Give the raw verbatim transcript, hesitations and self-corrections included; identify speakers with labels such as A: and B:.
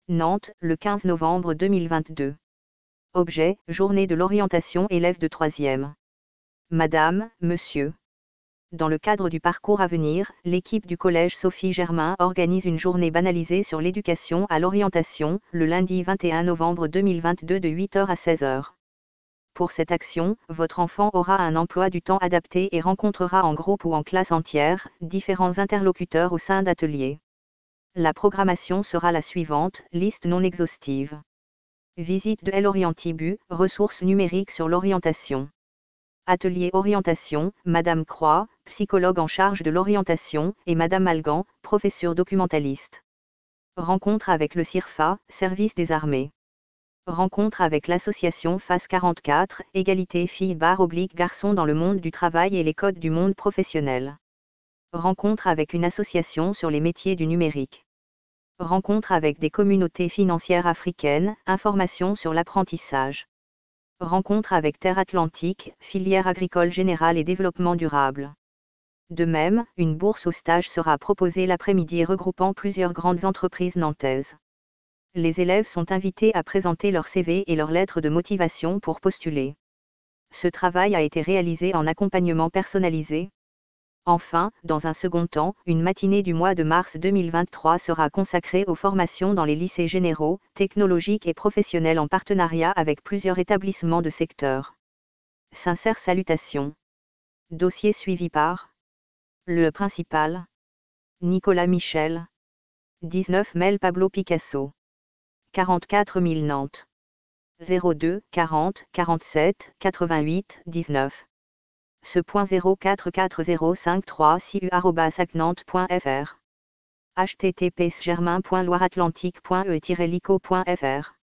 A: Nantes, le quinze novembre deux mille vingt-deux. Objet, journée de l'orientation élèves de troisième. Madame, Monsieur. Dans le cadre du parcours à venir, l'équipe du collège Sophie Germain organise une journée banalisée sur l'éducation à l'orientation, le lundi vingt et un novembre deux mille vingt-deux de huit heures à seize heures. Pour cette action, votre enfant aura un emploi du temps adapté et rencontrera en groupe ou en classe entière, différents interlocuteurs au sein d'ateliers. La programmation sera la suivante, liste non exhaustive. Visite de l'Orientibu, ressources numériques sur l'orientation. Atelier orientation, Madame Croix, psychologue en charge de l'orientation, et Madame Algan, professeure documentaliste. Rencontre avec le CIRFA, service des armées. Rencontre avec l'association F A S quarante-quatre, égalité filles-garçons dans le monde du travail et les codes du monde professionnel. Rencontre avec une association sur les métiers du numérique. Rencontre avec des communautés financières africaines, informations sur l'apprentissage. Rencontre avec Terre Atlantique, filière agricole générale et développement durable. De même, une bourse au stage sera proposée l'après-midi regroupant plusieurs grandes entreprises nantaises. Les élèves sont invités à présenter leur C V et leur lettre de motivation pour postuler. Ce travail a été réalisé en accompagnement personnalisé. Enfin, dans un second temps, une matinée du mois de mars deux mille vingt-trois sera consacrée aux formations dans les lycées généraux, technologiques et professionnels en partenariat avec plusieurs établissements de secteur. Sincères salutations. Dossier suivi par le principal Nicolas Michel. dix-neuf Mel Pablo Picasso. quarante-quatre mille Nantes. zéro deux, quarante, quarante-sept, quatre-vingt-huit, dix-neuf. Ce point zéro quatre quatre zéro cinq trois six u arobase acnantes point f r. h t t p s germain point loireatlantique point e tiret lico point f r